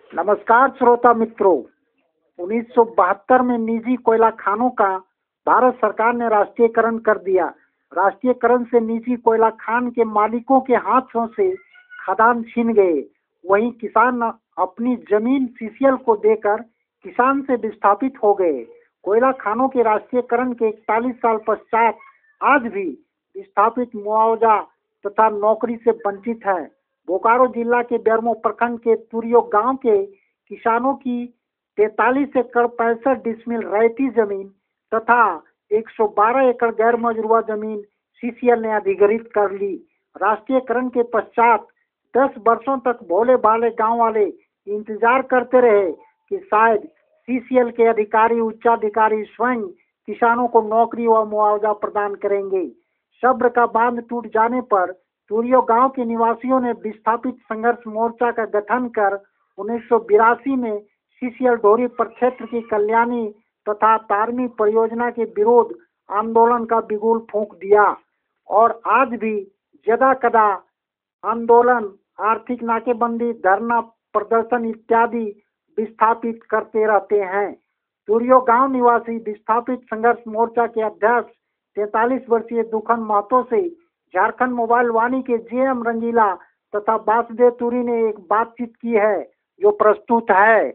नमस्कार श्रोता मित्रों। 1972 में निजी कोयला खानों का भारत सरकार ने राष्ट्रीयकरण कर दिया। राष्ट्रीयकरण से निजी कोयला खान के मालिकों के हाथों से खदान छीन गए। वहीं किसान अपनी जमीन सीसीएल को देकर किसान से विस्थापित हो गए। कोयला खानों के राष्ट्रीयकरण के 41 साल पश्चात आज भी विस्थापित मुआवजा तथा नौकरी से वंचित है। बोकारो जिला के बेरमो प्रखंड के तुरियो गांव के किसानों की 43 एकड़ 65 डिसमिल रैयती जमीन तथा 112 एकड़ गैर मजरूआ जमीन सीसीएल ने अधिग्रहित कर ली। राष्ट्रीयकरण के पश्चात 10 वर्षों तक भोले भाले गांव वाले इंतजार करते रहे कि शायद सीसीएल के अधिकारी उच्चाधिकारी स्वयं किसानों को नौकरी व मुआवजा प्रदान करेंगे। सब्र का बांध टूट जाने पर तुरियो गांव के निवासियों ने विस्थापित संघर्ष मोर्चा का गठन कर 1982 में सीसीएल ढोरी प्रक्षेत्र की कल्याणी तथा तारमी परियोजना के विरोध आंदोलन का बिगुल फूंक दिया और आज भी जदा कदा आंदोलन, आर्थिक नाकेबंदी, धरना प्रदर्शन इत्यादि विस्थापित करते रहते हैं। तुरियो गांव निवासी विस्थापित संघर्ष मोर्चा के अध्यक्ष 43 वर्षीय दुखन महतो से झारखंड मोबाइल वाणी के जेएम रंगीला तथा वासुदेव तुरी ने एक बातचीत की है जो प्रस्तुत है।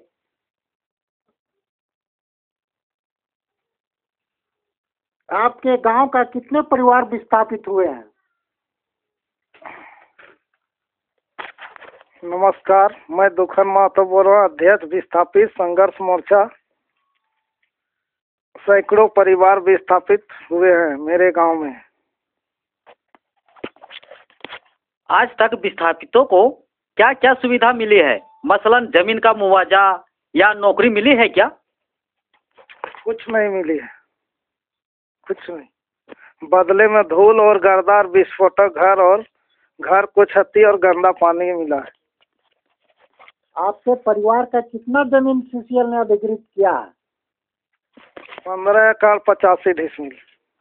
आपके गांव का कितने परिवार विस्थापित हुए हैं? नमस्कार, मैं दुखन महतो बोल रहा हूँ, अध्यक्ष विस्थापित संघर्ष मोर्चा। सैकड़ों परिवार विस्थापित हुए हैं मेरे गांव में। आज तक विस्थापितों को क्या क्या सुविधा मिली है? मसलन जमीन का मुआवजा या नौकरी मिली है क्या? कुछ नहीं मिली है, कुछ नहीं। बदले में धूल और गर्दार विस्फोटक घर को क्षति और गंदा पानी मिला है। आपके परिवार का कितना जमीन सीसीएल ने अधिग्रहित किया है? 15 एकड़ 85 डिसमिल।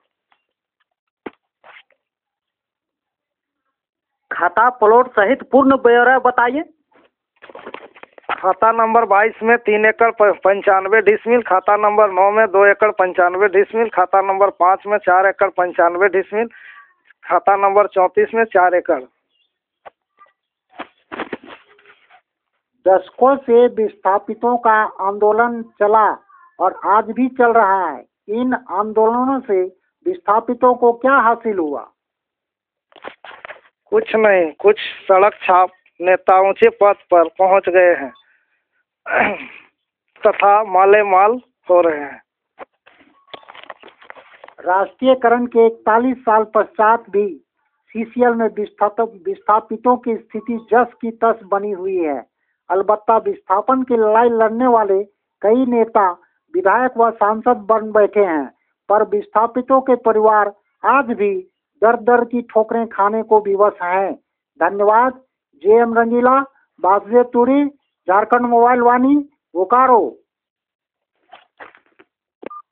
खाता प्लॉट सहित पूर्ण ब्यौरा बताइए। खाता नंबर 22 में 3 एकड़ 95 डिसमिल, खाता नंबर 9 में 2 एकड़ 95 डिसमिल, खाता नंबर 5 में 4 एकड़ 95 डिसमिल, खाता नंबर 34 में 4 एकड़। दशकों से विस्थापितों का आंदोलन चला और आज भी चल रहा है। इन आंदोलनों से विस्थापितों को क्या हासिल हुआ? कुछ नहीं, कुछ सड़क छाप नेता ऊंचे पद पर पहुंच गए हैं तथा माले माल हो रहे हैं। राष्ट्रीयकरण के 41 साल पश्चात भी सीसीएल में विस्थापितों की स्थिति जस की तस बनी हुई है। अलबत्ता विस्थापन की लड़ाई लड़ने वाले कई नेता, विधायक व सांसद बन बैठे हैं, पर विस्थापितों के परिवार आज भी दर दर की ठोकरें खाने को विवश हैं। धन्यवाद। जेएम रंगीला, वासुदेव तुरी, झारखंड मोबाइल वाणी, बोकारो।